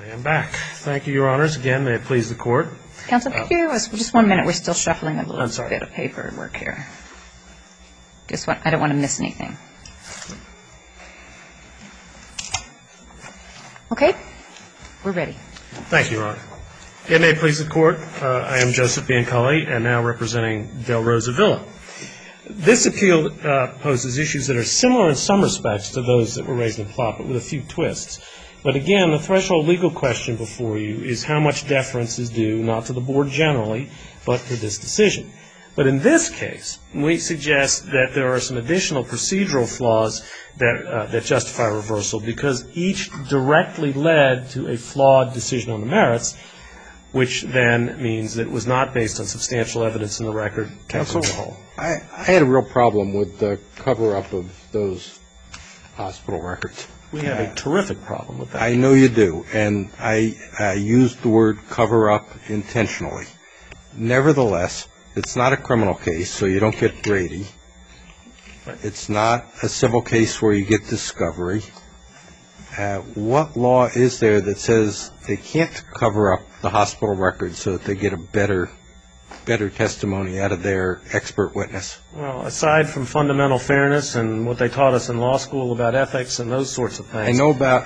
I am back. Thank you, Your Honors. Again, may it please the Court. Counsel, could you give us just 1 minute? We're still shuffling a little bit of paperwork here. I don't want to miss anything. Okay? We're ready. Thank you, Your Honor. Again, may it please the Court. I am Joseph Biancalli, and now representing Del Rosa Villa. This appeal poses issues that are similar in some respects to those that were raised in Plott, but with a few twists. But again, the threshold legal question before you is how much deference is due, not to the Board generally, but to this decision. But in this case, we suggest that there are some additional procedural flaws that justify reversal, because each directly led to a flawed decision on the merits, which then means that it was not based on substantial evidence in the record. Counsel, I had a real problem with the cover-up of those hospital records. We have a terrific problem with that. I know you do, and I used the word cover-up intentionally. Nevertheless, it's not a criminal case, so you don't get Brady. Right. It's not a civil case where you get discovery. What law is there that says they can't cover up the hospital records so that they get a better testimony out of their expert witness? Well, aside from fundamental fairness and what they taught us in law school about ethics and those sorts of things.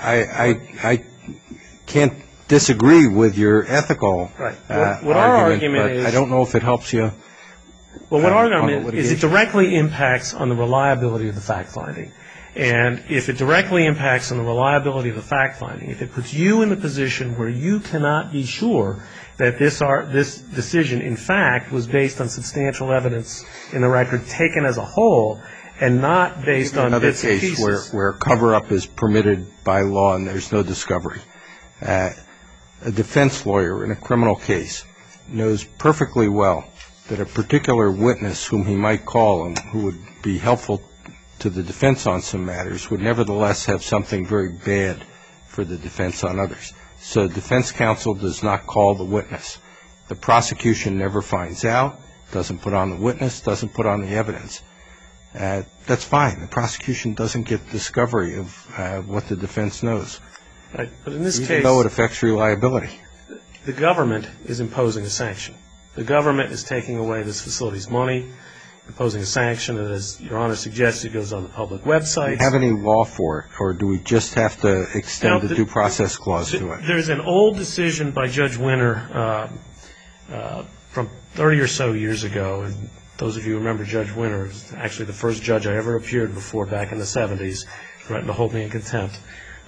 I can't disagree with your ethical argument, but I don't know if it helps you. Well, what our argument is it directly impacts on the reliability of the fact-finding. And if it directly impacts on the reliability of the fact-finding, if it puts you in the position where you cannot be sure that this decision, in fact, was based on substantial evidence in the record taken as a whole and not based on bits and pieces. Another case where cover-up is permitted by law and there's no discovery. A defense lawyer in a criminal case knows perfectly well that a particular witness whom he might call and who would be helpful to the defense on some matters would nevertheless have something very bad for the defense on others. So defense counsel does not call the witness. The prosecution never finds out, doesn't put on the witness, doesn't put on the evidence. That's fine. The prosecution doesn't get discovery of what the defense knows. Right. But in this case, even though it affects reliability. The government is imposing a sanction. The government is taking away this facility's money, imposing a sanction that, as Your Honor suggested, goes on the public website. Do you have any law for it, or do we just have to extend the due process clause to it? There's an old decision by Judge Winter from 30 or so years ago, and those of you who remember Judge Winter was actually the first judge I ever appeared before back in the 70s, threatened to hold me in contempt.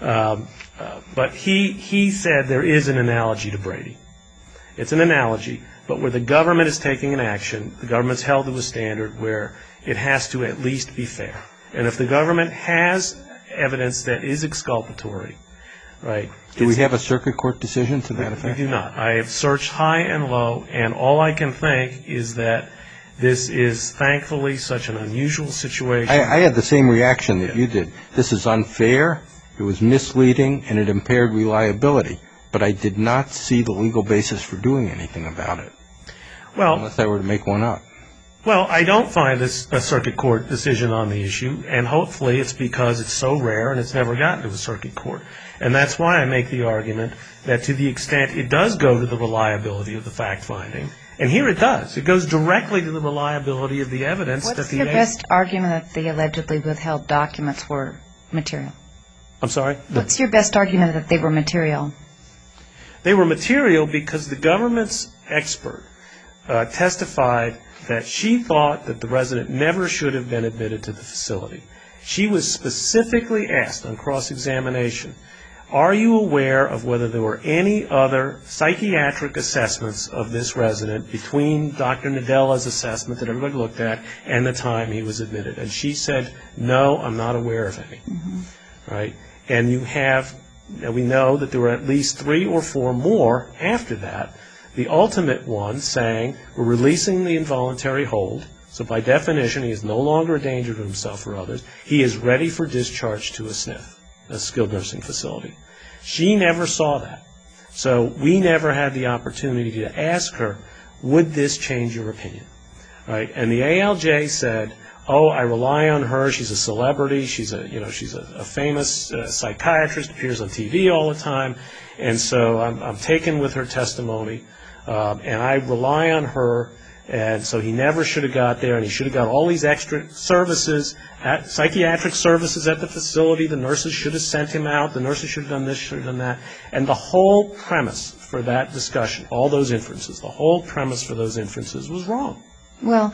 But he said there is an analogy to Brady. It's an analogy, but where the government is taking an action, the government's held to a standard where it has to at least be fair. And if the government has evidence that is exculpatory, right? Do we have a circuit court decision to that effect? We do not. I have searched high and low, and all I can think is that this is thankfully such an unusual situation. I had the same reaction that you did. This is unfair, it was misleading, and it impaired reliability. But I did not see the legal basis for doing anything about it, unless I were to make one up. Well, I don't find this a circuit court decision on the issue, and hopefully it's because it's so rare and it's never gotten to a circuit court. And that's why I make the argument that to the extent it does go to the reliability of the fact-finding, and here it does. It goes directly to the reliability of the evidence. What's your best argument that the allegedly withheld documents were material? I'm sorry? What's your best argument that they were material? They were material because the government's expert testified that she thought that the resident never should have been admitted to the facility. She was specifically asked on cross-examination, are you aware of whether there were any other psychiatric assessments of this resident between Dr. Nadella's assessment that everybody looked at and the time he was admitted? And she said, no, I'm not aware of any. Mm-hmm. Right? And we know that there were at least 3 or 4 more after that. The ultimate one saying, we're releasing the involuntary hold, so by definition he is no longer a danger to himself or others. He is ready for discharge to a SNF, a skilled nursing facility. She never saw that. So we never had the opportunity to ask her, would this change your opinion? Right? And the ALJ said, oh, I rely on her. She's a celebrity. She's a famous psychiatrist, appears on TV all the time, and so I'm taken with her testimony, and I rely on her. And so he never should have got there, and he should have got all these extra services, psychiatric services at the facility. The nurses should have sent him out. The nurses should have done this, should have done that. And the whole premise for that discussion, all those inferences, the whole premise for those inferences was wrong. Well,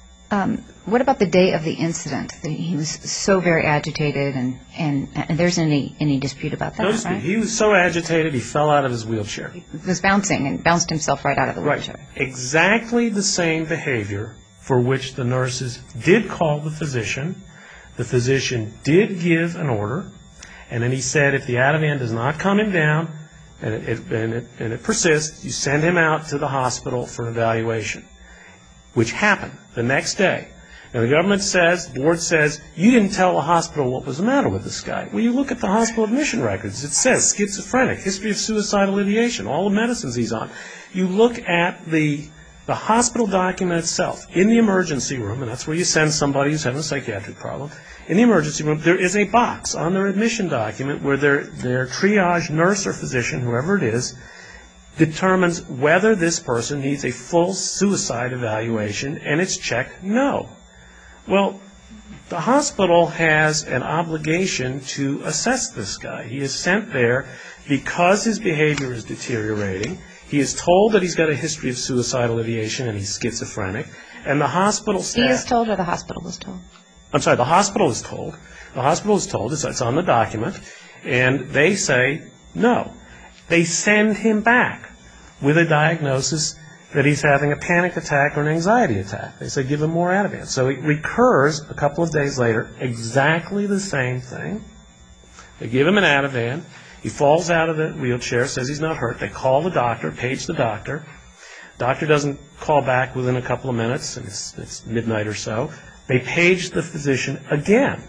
what about the day of the incident? He was so very agitated, and there's any dispute about that, right? He was so agitated he fell out of his wheelchair. He was bouncing and bounced himself right out of the wheelchair. Right. Exactly the same behavior for which the nurses did call the physician. The physician did give an order, and then he said if the Ativan does not calm him down and it persists, you send him out to the hospital for an evaluation, which happened the next day. And the government says, the board says, you didn't tell the hospital what was the matter with this guy. Well, you look at the hospital admission records. It says schizophrenic, history of suicidal ideation, all the medicines he's on. You look at the hospital document itself in the emergency room, and that's where you send somebody who's having a psychiatric problem. In the emergency room, there is a box on their admission document where their triage nurse or physician, whoever it is, determines whether this person needs a full suicide evaluation, and it's checked no. Well, the hospital has an obligation to assess this guy. He is sent there because his behavior is deteriorating. He is told that he's got a history of suicidal ideation and he's schizophrenic, and the hospital staff... He is told or the hospital was told? I'm sorry, the hospital is told. The hospital is told, it's on the document, and they say no. They send him back with a diagnosis that he's having a panic attack or an anxiety attack. They say give him more Ativan. So it recurs a couple of days later, exactly the same thing. They give him an Ativan. He falls out of the wheelchair, says he's not hurt. They call the doctor, page the doctor. Doctor doesn't call back within a couple of minutes, and it's midnight or so. They page the physician again.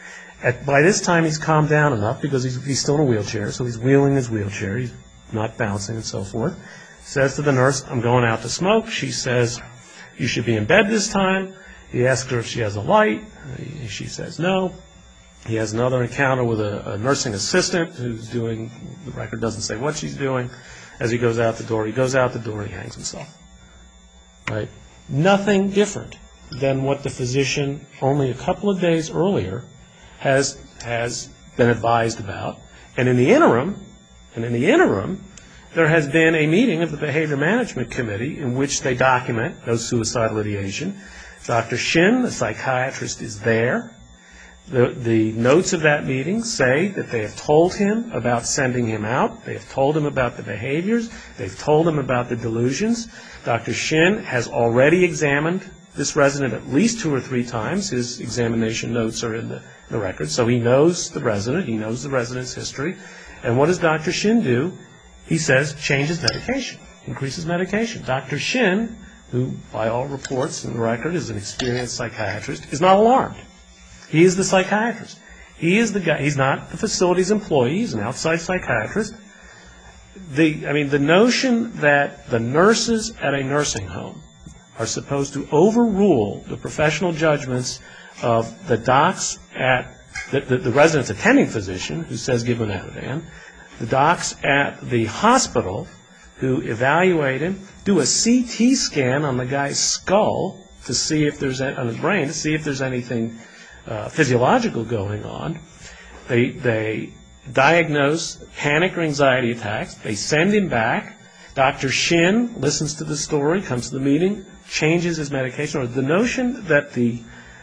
By this time he's calmed down enough because he's still in a wheelchair, so he's wheeling his wheelchair. He's not bouncing and so forth. Says to the nurse, I'm going out to smoke. She says, you should be in bed this time. He asks her if she has a light. She says no. He has another encounter with a nursing assistant who's doing, the record doesn't say what she's doing. As he goes out the door, he hangs himself. Right? Nothing different than what the physician only a couple of days earlier has been advised about. And in the interim, there has been a meeting of the Behavior Management Committee in which they document no suicidal ideation. Dr. Shin, the psychiatrist, is there. The notes of that meeting say that they have told him about sending him out. They have told him about the behaviors. They've told him about the delusions. Dr. Shin has already examined this resident at least 2 or 3 times. His examination notes are in the record. So he knows the resident. He knows the resident's history. And what does Dr. Shin do? He says, change his medication, increases medication. Dr. Shin, who by all reports in the record is an experienced psychiatrist, is not alarmed. He is the psychiatrist. He is the guy. He's not the facility's employee. He's an outside psychiatrist. The notion that the nurses at a nursing home are supposed to overrule the professional judgments of the docs at the resident's attending physician who says give him an Ativan, the docs at the hospital who evaluate him, do a CT scan on the guy's skull to see if there's on his brain to see if there's anything physiological going on. They diagnose panic or anxiety attacks. They send him back. Dr. Shin listens to the story, comes to the meeting, changes his medication. Or the notion that the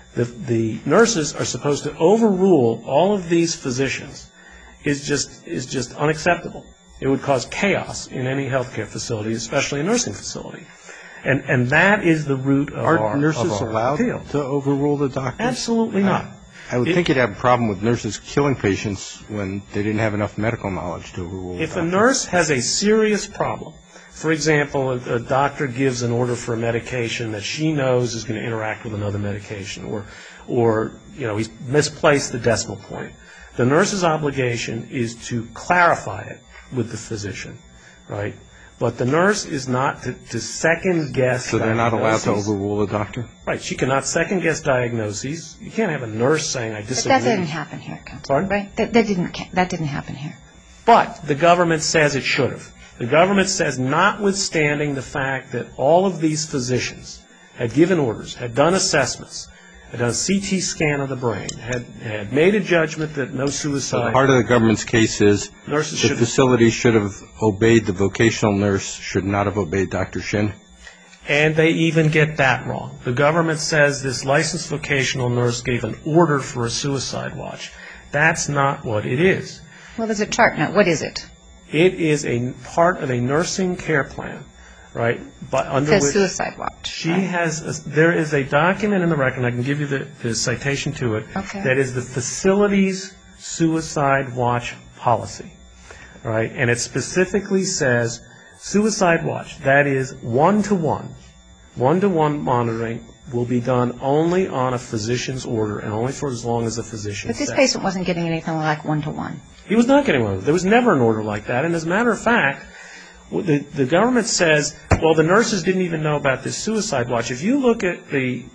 nurses are supposed to overrule all of these physicians is just unacceptable. It would cause chaos in any healthcare facility, especially a nursing facility. And that is the root of our appeal. Are nurses allowed to overrule the doctors? Absolutely not. I would think you'd have a problem with nurses killing patients when they didn't have enough medical knowledge to overrule the If doctors. a nurse has a serious problem, for example, a doctor gives an order for a medication that she knows is going to interact with another medication, or he's misplaced the decimal point, the nurse's obligation is to clarify it with the physician, right? But the nurse is not to second-guess. So they're not allowed to overrule a doctor? Right. She cannot second-guess diagnoses. You can't have a nurse saying, I disagree. But that didn't happen here, counsel. Pardon? Right? That didn't happen here. But the government says it should have. The government says, notwithstanding the fact that all of these physicians had given orders, had done assessments, had done a CT scan of the brain, had made a judgment that no suicide. So part of the government's case is the facility should have obeyed the vocational nurse, should not have obeyed Dr. Shin? And they even get that wrong. The government says this licensed vocational nurse gave an order for a suicide watch. That's not what it is. Well, there's a chart now. What is it? It is a part of a nursing care plan, right? It says suicide watch. There is a document in the record, and I can give you the citation to it, that is the facility's suicide watch policy, right? And it specifically says suicide watch, that is one-to-one monitoring will be done only on a physician's order and only for as long as the physician says. But this patient wasn't getting anything like one-to-one. He was not getting one. There was never an order like that. And as a matter of fact, the government says, well, the nurses didn't even know about this suicide watch. If you look at the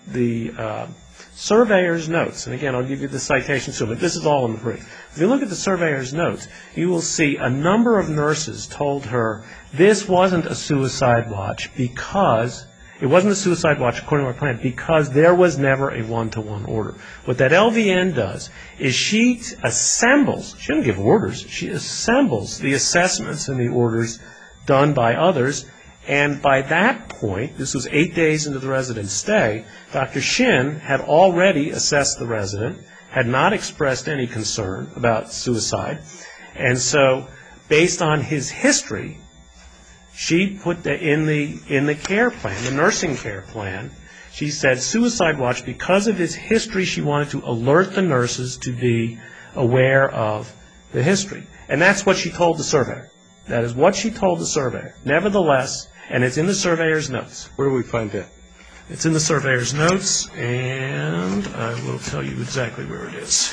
surveyor's notes, and again, I'll give you the citation soon, but this is all in the brief. If you look at the surveyor's notes, you will see a number of nurses told her this wasn't a suicide watch because it wasn't a suicide watch according to our plan because there was never a one-to-one order. What that LVN does is she assembles, she doesn't give orders, she assembles the assessments and the orders done by others, and by that point, this was 8 days into the resident's stay, Dr. Shin had already assessed the resident, had not expressed any concern about suicide, and so based on his history, she put in the care plan, the nursing care plan, she said suicide watch because of his history. She wanted to alert the nurses to be aware of the history, and that's what she told the surveyor. That is what she told the surveyor. Nevertheless, and it's in the surveyor's notes. Where do we find that? It's in the surveyor's notes, and I will tell you exactly where it is.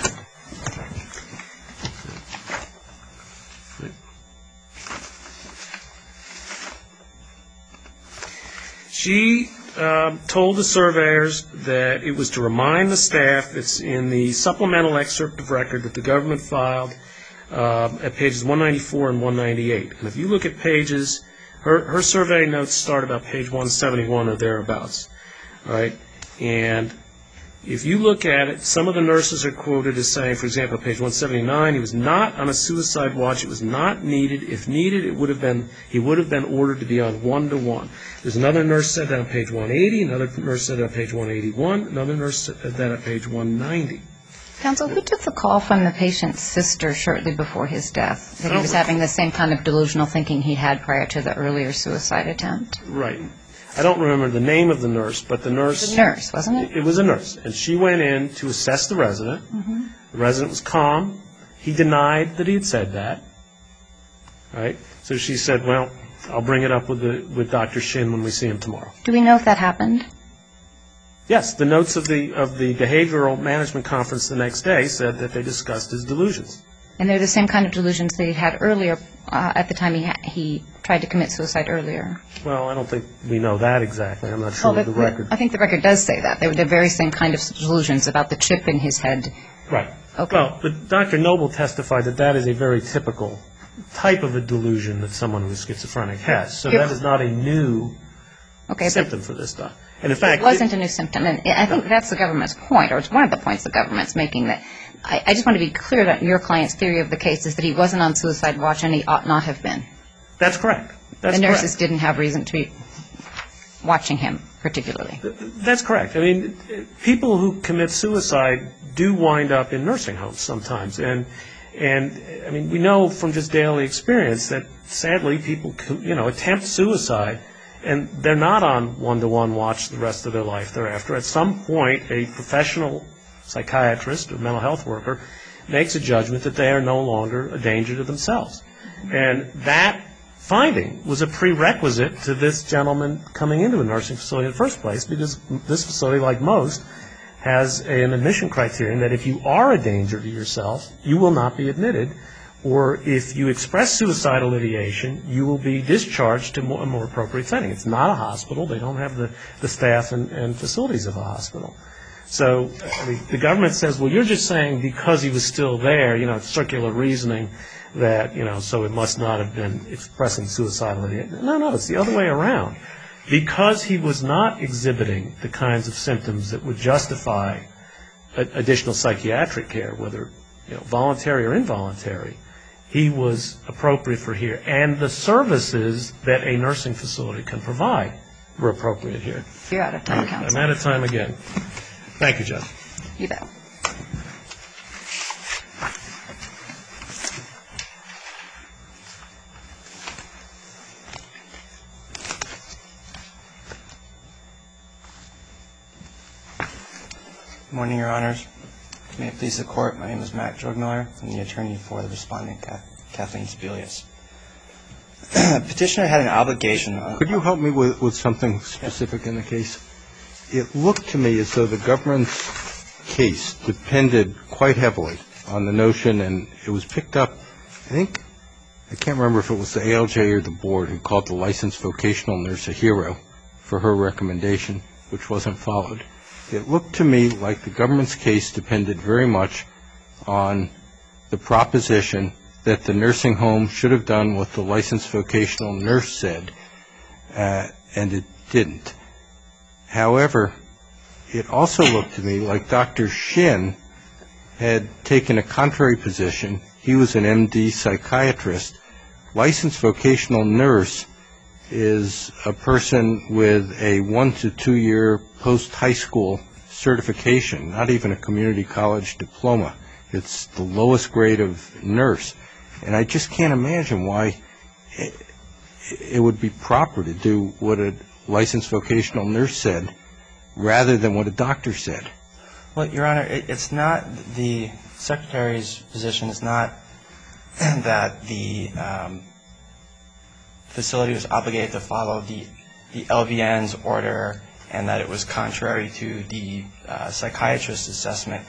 She told the surveyors that it was to remind the staff, it's in the supplemental excerpt of record that the government filed at pages 194 and 198. And if you look at pages, her survey notes start about page 171 or thereabouts, right? And if you look at it, some of the nurses are quoted as saying, for example, page 179, he was not on a suicide watch. It was not needed. If needed, he would have been ordered to be on one-to-one. There's another nurse said that on page 180, another nurse said that on page 181, another nurse said that on page 190. Counsel, who took the call from the patient's sister shortly before his death, that he was having the same kind of delusional thinking he had prior to the earlier suicide attempt? Right. I don't remember the name of the nurse, but the nurse... It was a nurse, wasn't it? It was a nurse, and she went in to assess the resident. Mm-hmm. The resident was calm. He denied that he had said that, right? So she said, well, I'll bring it up with Dr. Shin when we see him tomorrow. Do we know if that happened? Yes, the notes of the behavioral management conference the next day said that they discussed his delusions. And they're the same kind of delusions that he had earlier, at the time he tried to commit suicide earlier. Well, I don't think we know that exactly. I'm not sure of the record. I think the record does say that. They were the very same kind of delusions about the chip in his head. Right. Okay. Well, but Dr. Noble testified that is a very typical type of a delusion that someone who is schizophrenic has. So that is not a new symptom for this stuff. And in fact, it wasn't a new symptom. And I think that's the government's point, or it's one of the points the government's making, that I just want to be clear that your client's theory of the case is that he wasn't on suicide watch and he ought not have been. That's correct. The nurses didn't have reason to be watching him particularly. That's correct. I mean, people who commit suicide do wind up in nursing homes sometimes. And I mean, we know from just daily experience that sadly people, attempt suicide and they're not on one-to-one watch the rest of their life thereafter. At some point, a professional psychiatrist or mental health worker makes a judgment that they are no longer a danger to themselves. And that finding was a prerequisite to this gentleman coming into a nursing facility in the first place, because this facility, like most, has an admission criterion that if you are a danger to yourself, you will not be admitted or if you express suicidal ideation, you will be discharged to a more appropriate setting. It's not a hospital. They don't have the staff and facilities of a hospital. So the government says, well, you're just saying because he was still there, it's circular reasoning that, so it must not have been expressing suicidal ideation. No, it's the other way around. Because he was not exhibiting the kinds of symptoms that would justify additional psychiatric care, whether voluntary or involuntary, he was appropriate for here. And the services that a nursing facility can provide were appropriate here. You're out of time, counsel. I'm out of time again. Thank you, Judge. You bet. Good morning, Your Honors. May it please the Court, my name is Matt Drogmiller. I'm the attorney for the respondent, Kathleen Sebelius. Petitioner had an obligation. Could you help me with something specific in the case? It looked to me as though the government's case depended quite heavily on the notion, and it was picked up, I can't remember if it was the ALJ or the board who called the licensed vocational nurse a hero for her recommendation, which wasn't followed. It looked to me like the government's case depended very much on the proposition that the nursing home should have done what the licensed vocational nurse said, and it didn't. However, it also looked to me like Dr. Shin had taken a contrary position. He was an MD psychiatrist. Licensed vocational nurse is a person with a 1 to 2 year post-high school certification, not even a community college diploma. It's the lowest grade of nurse. And I just can't imagine why it would be proper to do what a licensed vocational nurse said rather than what a doctor said. Well, Your Honor, it's not the Secretary's position is not that the facility was obligated to follow the LVN's order and that it was contrary to the psychiatrist's assessment.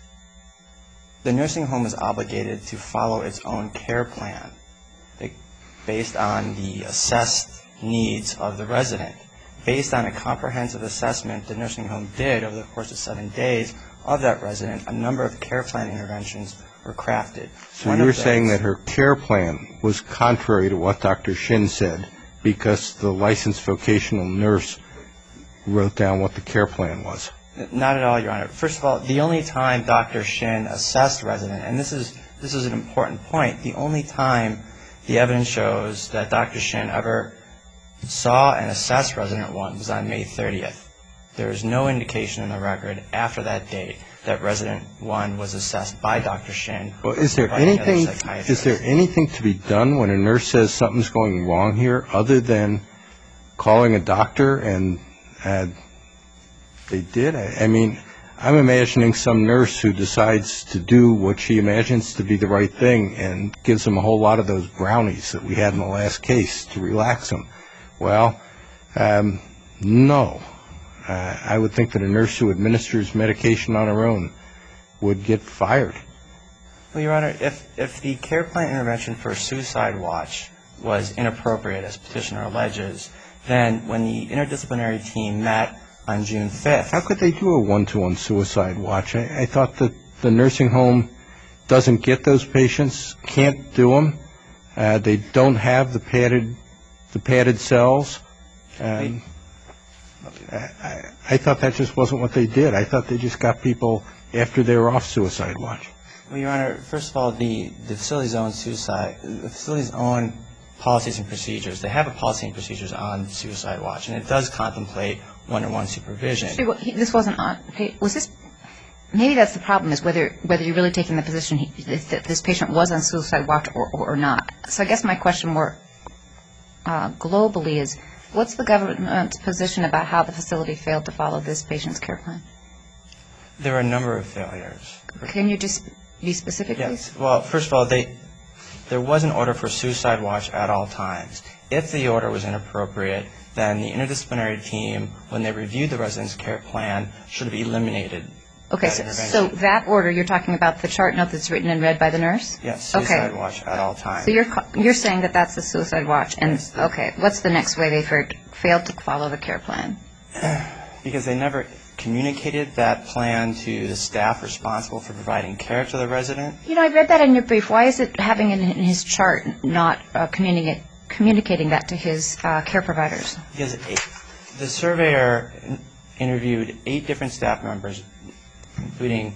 The nursing home is obligated to follow its own care plan based on the assessed needs of the resident. Based on a comprehensive assessment the nursing home did over the course of 7 days of that resident, a number of care plan interventions were crafted. So you're saying that her care plan was contrary to what Dr. Shin said because the licensed vocational nurse wrote down what the care plan was? Not at all, Your Honor. First of all, the only time Dr. Shin assessed resident, and this is an important point, the only time the evidence shows that Dr. Shin ever saw and assessed resident 1 was on May 30th. There is no indication in the record after that date that resident 1 was assessed by Dr. Shin. Well, is there anything to be done when a nurse says something's going wrong here other than calling a doctor and they did? I mean, I'm imagining some nurse who decides to do what she imagines to be the right thing and gives them a whole lot of those brownies that we had in the last case to relax them. Well, no. I would think that a nurse who administers medication on her own would get fired. Well, Your Honor, if the care plan intervention for suicide watch was inappropriate, as petitioner alleges, then when the interdisciplinary team met on June 5th. How could they do a one-to-one suicide watch? I thought that the nursing home doesn't get those patients, can't do them. They don't have the padded cells. I thought that just wasn't what they did. I thought they just got people after they were off suicide watch. Well, Your Honor, first of all, the facility's own policies and procedures, they have a policy and procedures on suicide watch, and it does contemplate one-on-one supervision. This wasn't on. Was this? Maybe that's the problem, is whether you're really taking the position that this patient was on suicide watch or not. So I guess my question more globally is, what's the government's position about how the facility failed to follow this patient's care plan? There are a number of failures. Can you just be specific, please? Yes. Well, first of all, there was an order for suicide watch at all times. If the order was inappropriate, then the interdisciplinary team, when they reviewed the resident's care plan, should have eliminated Okay, that intervention. so that order, you're talking about the chart note that's written and read by the nurse? Yes, suicide watch at all times. So you're saying that that's the suicide watch, and Yes. okay, what's the next way they failed to follow the care plan? Because they never communicated that plan to the staff responsible for providing care to the resident. You know, I read that in your brief. Why is it having it in his chart not communicating that to his care providers? Because the surveyor interviewed 8 different staff members, including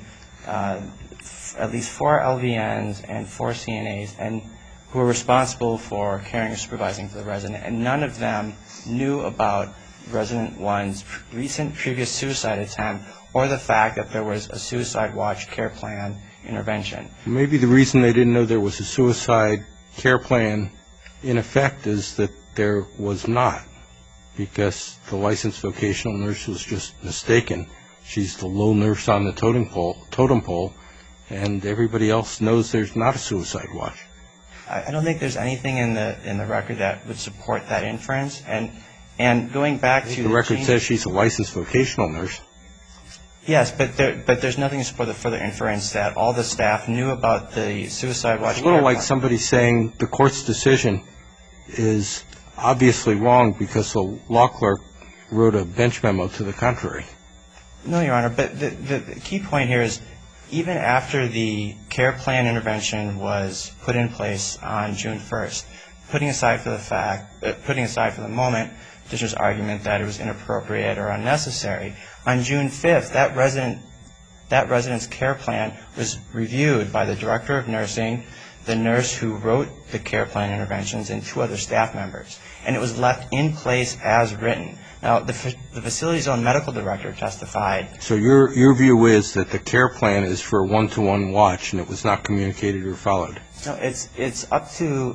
at least 4 LVNs and 4 CNAs, and who were responsible for caring or supervising for the resident, and none of them knew about resident 1's recent previous suicide attempt or the fact that there was a suicide watch care plan intervention. Maybe the reason they didn't know there was a suicide care plan in effect is that there was not, because the licensed vocational nurse was just mistaken. She's the low nurse on the totem pole, and everybody else knows there's not a suicide watch. I don't think there's anything in the record that would support that inference. And going back to the record says she's a licensed vocational nurse. Yes, but there's nothing to support the further inference that all the staff knew about the suicide watch. It's a little like somebody saying the court's decision is obviously wrong because the law clerk wrote a bench memo to the contrary. No, Your Honor, but the key point here is even after the care plan intervention was put in place on June 1st, putting aside for the moment petitioner's argument that it was inappropriate or unnecessary, on June 5th, that resident's care plan was reviewed by the director of nursing, the nurse who wrote the care plan interventions, and 2 other staff members. And it was left in place as written. Now, the facility's own medical director testified. So your view is that the care plan is for a one-to-one watch and it was not communicated or followed? No, it's up to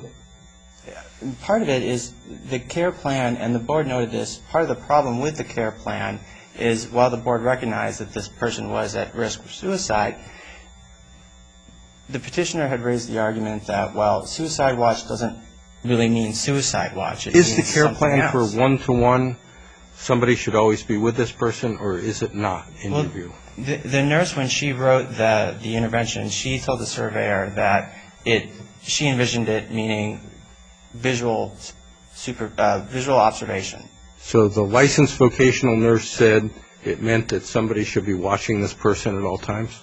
– part of it is the care plan, and the board noted this, part of the problem with the care plan is while the board recognized that this person was at risk of suicide, the petitioner had raised the argument that, well, suicide watch doesn't really mean suicide watch. Is the care plan for one-to-one, somebody should always be with this person, or is it not, in your view? The nurse, when she wrote the intervention, she told the surveyor that she envisioned it meaning visual observation. So the licensed vocational nurse said it meant that somebody should be watching this person at all times?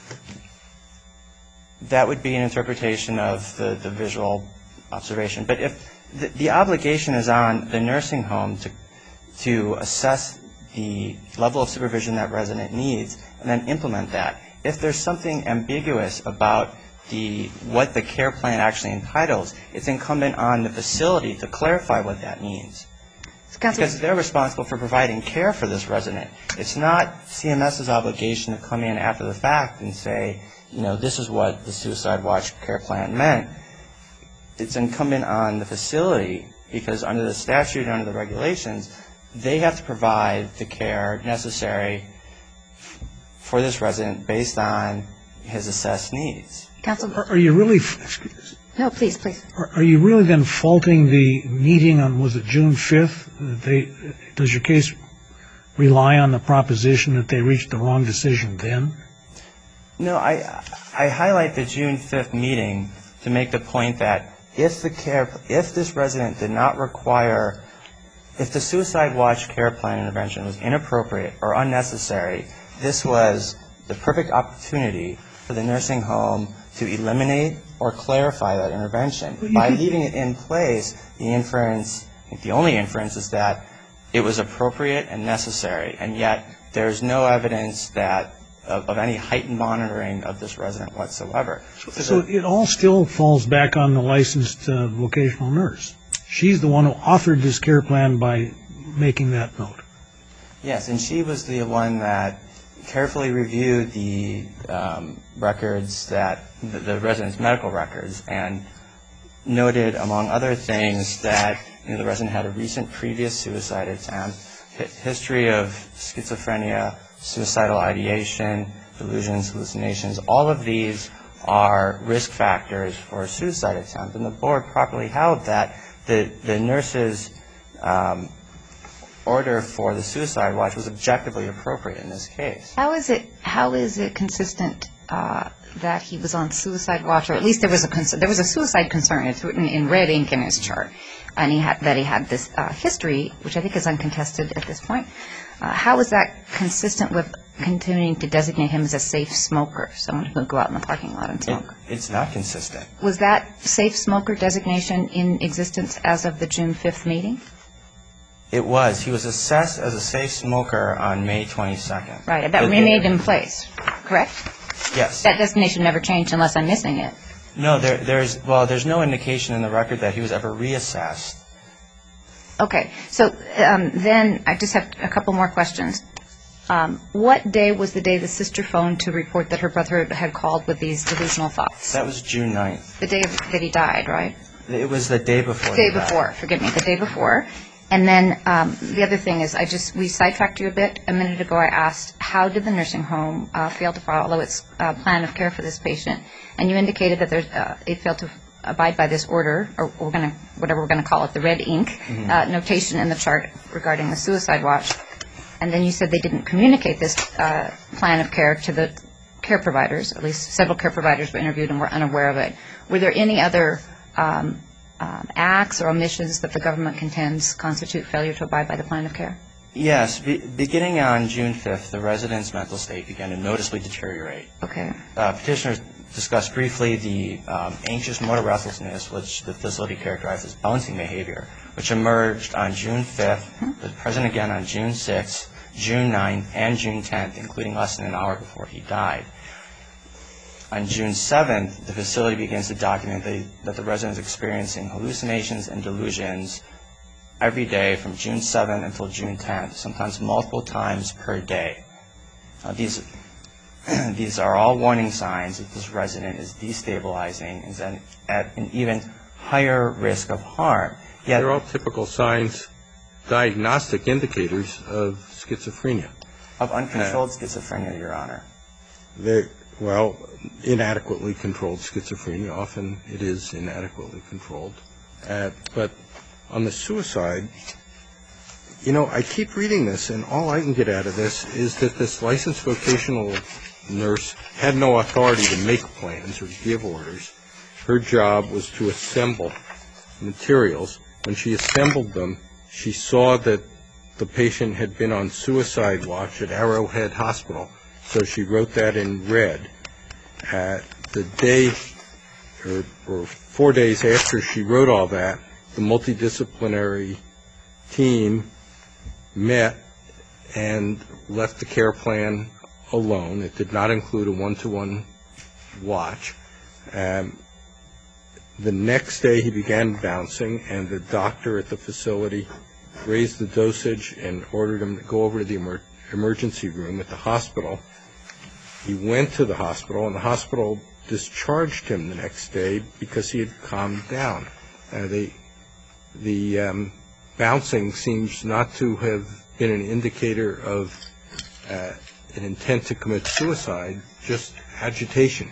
That would be an interpretation of the visual observation. But if the obligation is on the nursing home to assess the level of supervision that resident needs and then implement that, if there's something ambiguous about what the care plan actually entitles, it's incumbent on the facility to clarify what that means. Because they're responsible for providing care for this resident. It's not CMS's obligation to come in after the fact and say, you know, this is what the suicide watch care plan meant. It's incumbent on the facility because under the statute and under the regulations, they have to provide the care necessary for this resident based on his assessed needs. Counsel, Are you really? No, please. Are you really then faulting the meeting on, was it June 5th? Does your case rely on the proposition that they reached the wrong decision then? No, I highlight the June 5th meeting to make the point that if this resident did not require, if the suicide watch care plan intervention was inappropriate or unnecessary, this was the perfect opportunity for the nursing home to eliminate or clarify that intervention. By leaving it in place, the inference, I think the only inference is that it was appropriate and necessary, and yet there's no evidence that of any heightened monitoring of this resident whatsoever. So it all still falls back on the licensed vocational nurse. She's the one who authored this care plan by making that note. Yes, and she was the one that carefully reviewed the records, that the resident's medical records, and noted, among other things, that the resident had a recent previous suicide attempt, history of schizophrenia, suicidal ideation, delusions, hallucinations. All of these are risk factors for a suicide attempt, and the board properly held that the nurse's order for the suicide watch was objectively appropriate in this case. How is it consistent that he was on suicide watch, or at least there was a suicide concern? It's written in red ink in his chart, and he had this history, which I think is uncontested at this point. How is that consistent with continuing to designate him as a safe smoker, someone who would go out in the parking lot and smoke? It's not consistent. Was that safe smoker designation in existence as of the June 5th meeting? It was. He was assessed as a safe smoker on May 22nd. Right, that remained in place, correct? Yes. That designation never changed unless I'm missing it. No, there's no indication in the record that he was ever reassessed. Okay, so then I just have a couple more questions. What day was the day the sister phoned to report that her brother had called with these delusional thoughts? That was June 9th. The day that he died, right? It was the day before. The day before, forgive me, the day before. And then the other thing is, we sidetracked you a bit. A minute ago I asked, how did the nursing home fail to follow its plan of care for this patient? And you indicated that it failed to abide by this order, or whatever we're going to call it, the red ink notation in the chart regarding the suicide watch. And then you said they didn't communicate this plan of care to the care providers. At least several care providers were interviewed and were unaware of it. Were there any other acts or omissions that the government contends constitute failure to abide by the plan of care? Yes. Beginning on June 5th, the resident's mental state began to noticeably deteriorate. Okay. Petitioners discussed briefly the anxious motor restlessness, which the facility characterized as bouncing behavior, which emerged on June 5th, was present again on June 6th, June 9th, and June 10th, including less than an hour before he died. On June 7th, the facility begins to document that the resident is experiencing hallucinations and delusions every day from June 7th until June 10th, sometimes multiple times per day. These are all warning signs that this resident is destabilizing and is at an even higher risk of harm. Yet, they're all typical signs, diagnostic indicators of schizophrenia. Of uncontrolled schizophrenia, Your Honor. Well, inadequately controlled schizophrenia. Often it is inadequately controlled. But on the suicide, I keep reading this, and all I can get out of this is that this licensed vocational nurse had no authority to make plans or give orders. Her job was to assemble materials. When she assembled them, she saw that the patient had been on suicide watch at Arrowhead Hospital, so she wrote that in red. The day or 4 days after she wrote all that, the multidisciplinary team met and left the care plan alone. It did not include a one-to-one watch. The next day he began bouncing, and the doctor at the facility raised the dosage and ordered him to go over to the emergency room at the hospital. He went to the hospital, and the hospital discharged him the next day because he had calmed down. The bouncing seems not to have been an indicator of an intent to commit suicide, just agitation.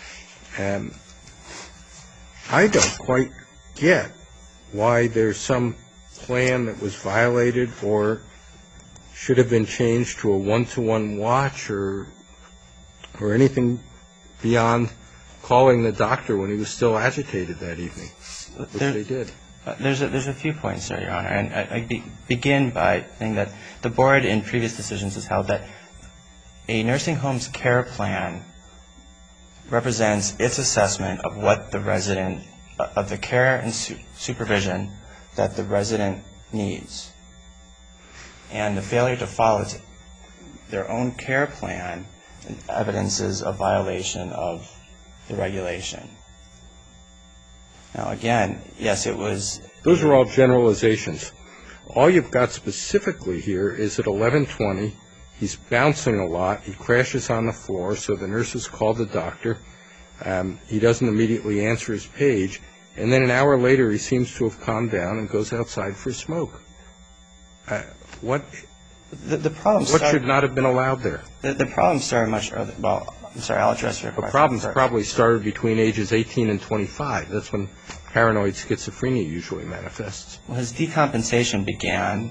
I don't quite get why there's some plan that was violated or should have been changed to a one-to-one watch or anything beyond calling the doctor when he was still agitated that evening, which they did. There's a few points there, Your Honor, and I begin by saying that the board in previous decisions has held that a nursing home's care plan represents its assessment of what the resident, of the care and supervision that the resident needs. And the failure to follow their own care plan evidences a violation of the regulation. Now, again, yes, it was... Those are all generalizations. All you've got specifically here is at 11:20, he's bouncing a lot. He crashes on the floor, so the nurses call the doctor. He doesn't immediately answer his page. And then an hour later, he seems to have calmed down and goes outside for a smoke. What should not have been allowed there? The problem started much earlier. Well, I'm sorry, I'll address your question. The problems probably started between ages 18 and 25. That's when paranoid schizophrenia usually manifests. Well, his decompensation began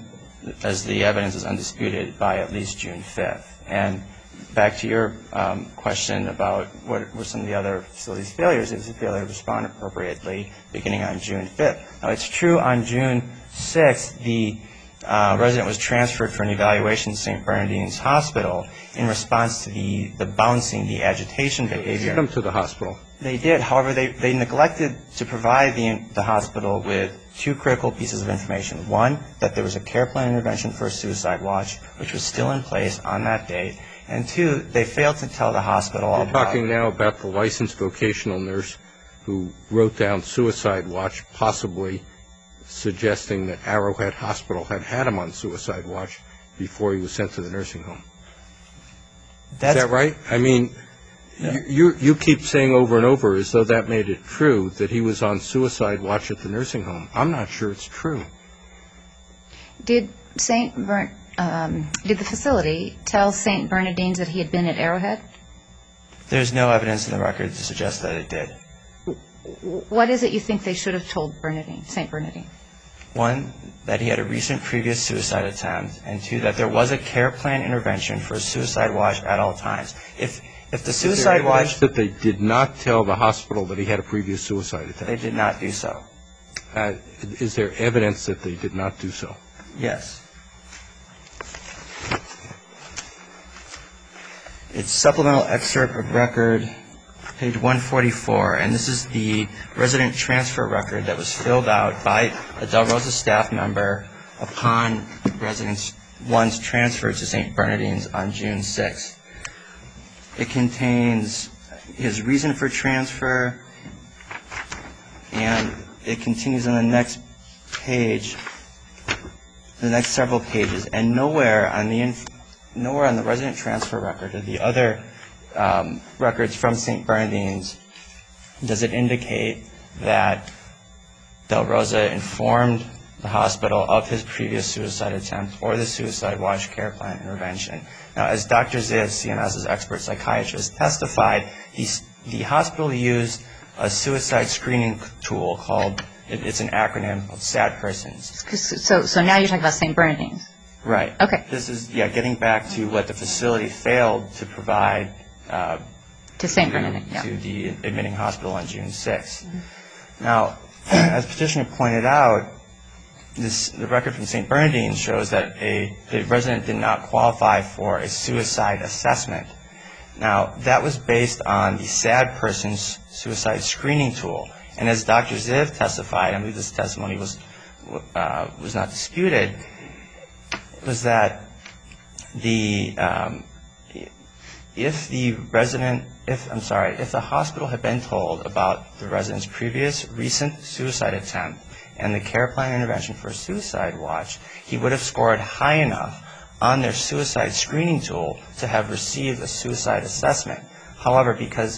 as the evidence is undisputed, by at least June 5th. And back to your question about what were some of the other facilities' failures, it was a failure to respond appropriately beginning on June 5th. Now, it's true on June 6th, the resident was transferred for an evaluation to St. Bernardine's Hospital in response to the bouncing, the agitation behavior. Send him to the hospital. They did. However, they neglected to provide the hospital with two critical pieces of information. One, that there was a care plan intervention for a suicide watch, which was still in place on that date. And two, they failed to tell the hospital about... You're talking now about the licensed vocational nurse who wrote down suicide watch, possibly suggesting that Arrowhead Hospital had had him on suicide watch before he was sent to the nursing home. Is that right? I mean, you keep saying over and over as though that made it true that he was on suicide watch at the nursing home. I'm not sure it's true. Did the facility tell St. Bernardine's that he had been at Arrowhead? There's no evidence in the record to suggest that it did. What is it you think they should have told St. Bernardine? One, that he had a recent previous suicide attempt, and two, that there was a care plan intervention for a suicide watch at all times. If the suicide watch... Is there evidence that they did not tell the hospital that he had a previous suicide attempt? They did not do so. Is there evidence that they did not do so? Yes. It's supplemental excerpt of record, page 144, and this is the resident transfer record that was filled out by a Del Rosa staff member upon residents once transferred to St. Bernardine's on June 6th. It contains his reason for transfer, and it continues on the next page, the next several pages, and nowhere on the resident transfer record or the other records from St. Bernardine's does it indicate that Del Rosa informed the hospital of his previous suicide attempt or the suicide watch care plan intervention. Now, as Dr. Ziv, CNS's expert psychiatrist, testified, the hospital used a suicide screening tool called, it's an acronym called SAD Persons. So now you're talking about St. Bernardine's. Right. Okay. This is, getting back to what the facility failed to provide to St. Bernardine, to the admitting hospital on June 6th. Mm-hmm. Now, as Petitioner pointed out, the record from St. Bernardine shows that the resident did not qualify for a suicide assessment. Now, that was based on the SAD Persons suicide screening tool. And as Dr. Ziv testified, I believe this testimony was not disputed, was that if the hospital had been told about the resident's previous recent suicide attempt and the care plan intervention for a suicide watch, he would have scored high enough on their suicide screening tool to have received a suicide assessment. However, because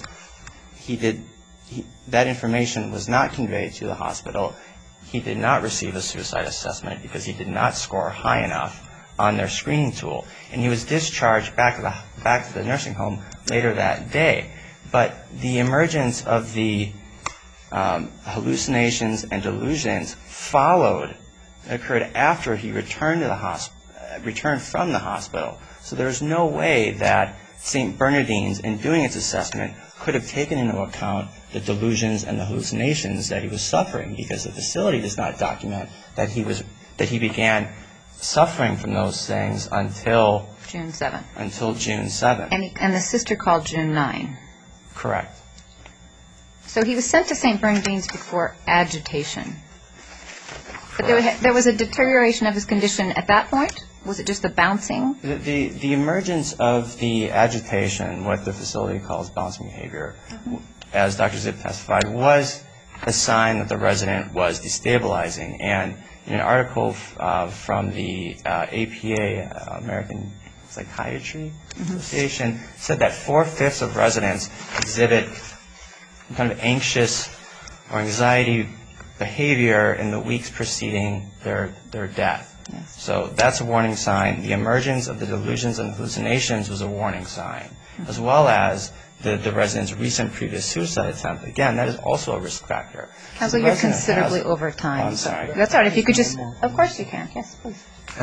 that information was not conveyed to the hospital, he did not receive a suicide assessment because he did not score high enough on their screening tool. And he was discharged back to the nursing home later that day. But the emergence of the hallucinations and delusions occurred after he returned from the hospital. So there's no way that St. Bernardine's, in doing its assessment, could have taken into account the delusions and the hallucinations that he was suffering, because the facility does not document that he began suffering from those things until June 7th. Until June 7th. And the sister called June 9. Correct. So he was sent to St. Bernardine's before agitation. But there was a deterioration of his condition at that point? Was it just the bouncing? The emergence of the agitation, what the facility calls bouncing behavior, as Dr. Ziv testified, was a sign that the resident was destabilizing. And in an article from the APA, American Psychiatry Association, said that 4/5 of residents exhibit kind of anxious or anxiety behavior in the weeks preceding their death. Yes. So that's a warning sign. The emergence of the delusions and hallucinations was a warning sign, as well as the resident's recent previous suicide attempt, again, that is also a risk factor. Counsel, you're considerably over time. Oh, I'm sorry. That's all right. If you could just, of course you can. Yes, please.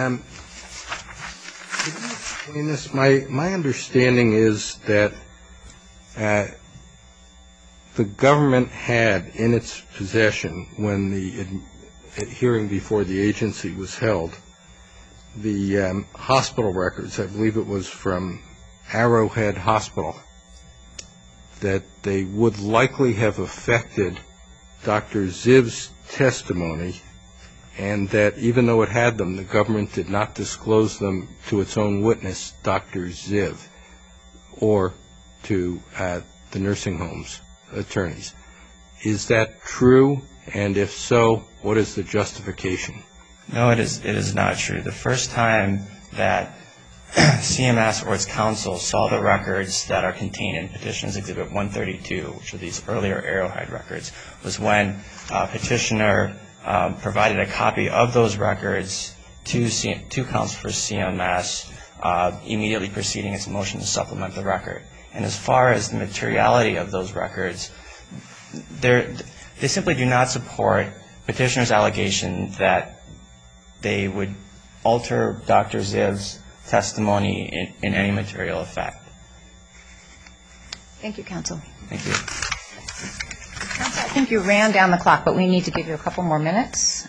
Could you explain this? My understanding is that the government had in its possession, when the hearing before the agency was held, the hospital records. I believe it was from Arrowhead Hospital, that they would likely have affected Dr. Ziv's testimony, and that even though it had them, the government did not disclose them to its own witness, Dr. Ziv, or to the nursing home's attorneys. Is that true? And if so, what is the justification? No, it is not true. The first time that CMS or its counsel saw the records that are contained in Petitioner's Exhibit 132, which are these earlier Arrowhead records, was when Petitioner provided a copy of those records to counsel for CMS, immediately preceding its motion to supplement the record. And as far as the materiality of those records, they simply do not support Petitioner's allegation that they would alter Dr. Ziv's testimony in any material effect. Thank you, counsel. Thank you. Counsel, I think you ran down the clock, but we need to give you a couple more minutes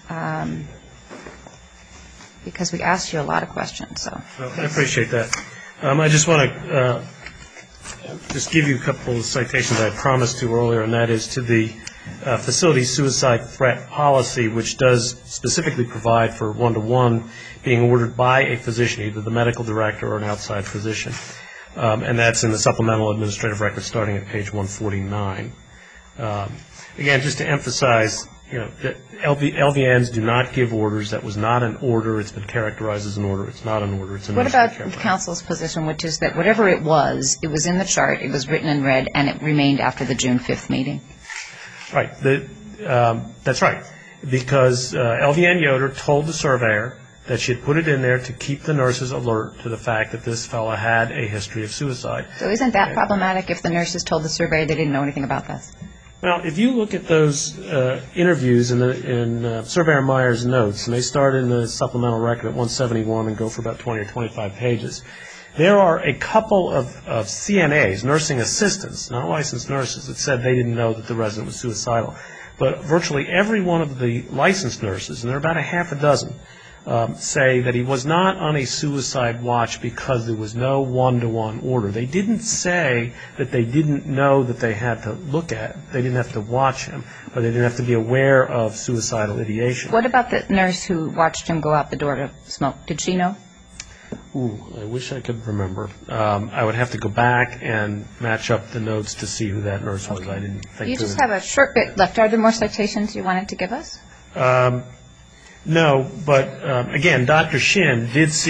because we asked you a lot of questions. So I appreciate that. I just want to just give you a couple of citations I promised to earlier, and that is to the facility suicide threat policy, which does specifically provide for one-to-one being ordered by a physician, either the medical director or an outside physician. And that's in the supplemental administrative record starting at page 149. Again, just to emphasize, that LVNs do not give orders. That was not an order. It's been characterized as an order. It's not an order. It's an What about the counsel's position, which is that whatever it was in the chart, it was written in red, and it remained after the June 5th meeting? Right. That's right. Because LVN Yoder told the surveyor that she had put it in there to keep the nurses alert to the fact that this fellow had a history of suicide. So isn't that problematic if the nurses told the surveyor they didn't know anything about this? Well, if you look at those interviews in Surveyor Meyer's notes, and they start in the supplemental record at 171 and go for about 20 or 25 pages, there are a couple of CNAs, nursing assistants, not licensed nurses, that said they didn't know that the resident was suicidal. But virtually every one of the licensed nurses, and there are about a half a dozen, say that he was not on a suicide watch because there was no one-to-one order. They didn't say that they didn't know that they had to look at, they didn't have to watch him, or they didn't have to be aware of suicidal ideation. What about the nurse who watched him go out the door to smoke? Did she know? Ooh, I wish I could remember. I would have to go back and match up the notes to see who that nurse was. I didn't think. You just have a short bit left. Are there more citations you wanted to give us? No, but again, Dr. Shin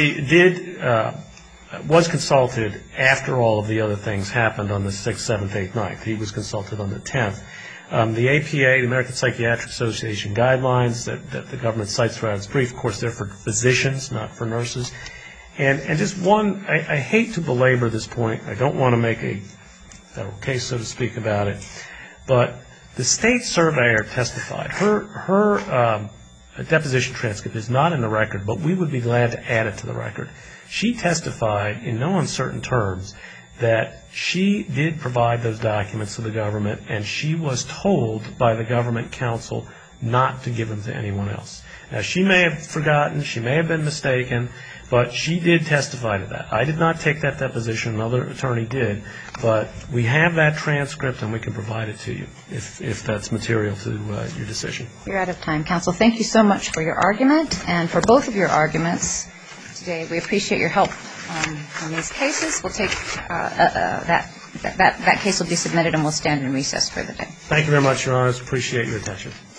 was consulted after all of the other things happened on the 6th, 7th, 8th, 9th. He was consulted on the 10th. The APA, the American Psychiatric Association guidelines that the government cites throughout its brief, of course, they're for physicians, not for nurses. And just one, I hate to belabor this point. I don't want to make a federal case, so to speak, about it. But the state surveyor testified. Her deposition transcript is not in the record, but we would be glad to add it to the record. She testified in no uncertain terms that she did provide those documents to the government, and she was told by the government counsel not to give them to anyone else. Now, she may have forgotten, she may have been mistaken, but she did testify to that. I did not take that deposition, another attorney did, but we have that transcript and we can provide it to you if that's material to your decision. You're out of time, counsel. Thank you so much for your argument and for both of your arguments today. We appreciate your help on these cases. We'll take that case will be submitted and we'll stand in recess for the day. Thank you very much, Your Honor. Appreciate your attention.